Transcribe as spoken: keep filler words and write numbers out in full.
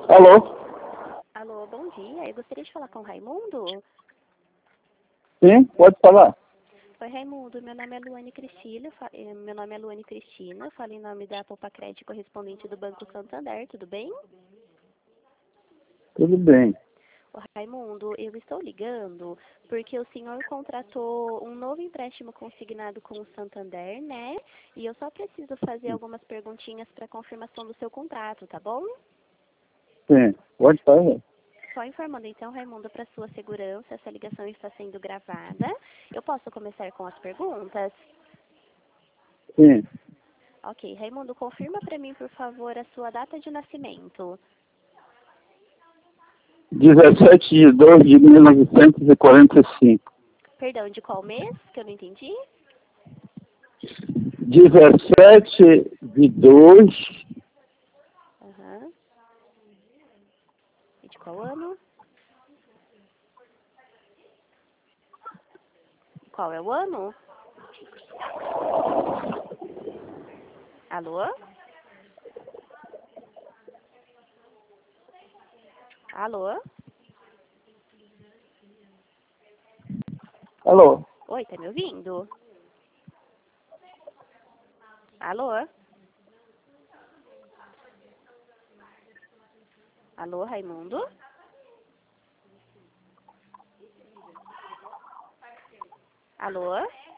Alô? Alô, bom dia. Eu gostaria de falar com o Raimundo. Sim, pode falar. Oi, Raimundo. Meu nome é Luane Cristina. fa- eh, Meu nome é Luane Cristina. Falo em nome da Poupa Crédito correspondente do Banco Santander. Tudo bem? Tudo bem. Ô, Raimundo, eu estou ligando porque o senhor contratou um novo empréstimo consignado com o Santander, né? E eu só preciso fazer algumas perguntinhas para confirmação do seu contrato, tá bom? Sim, pode falar. Só informando então, Raimundo, para sua segurança, essa ligação está sendo gravada. Eu posso começar com as perguntas? Sim. Ok, Raimundo, confirma para mim, por favor, a sua data de nascimento. dezessete de dois de mil novecentos e quarenta e cinco. Perdão, de qual mês? Que eu não entendi. dezessete de dois Aham. E de qual ano? Qual é o ano? Alô? Alô? Alô? Oi, tá me ouvindo? Alô? Alô, Raimundo? Alô?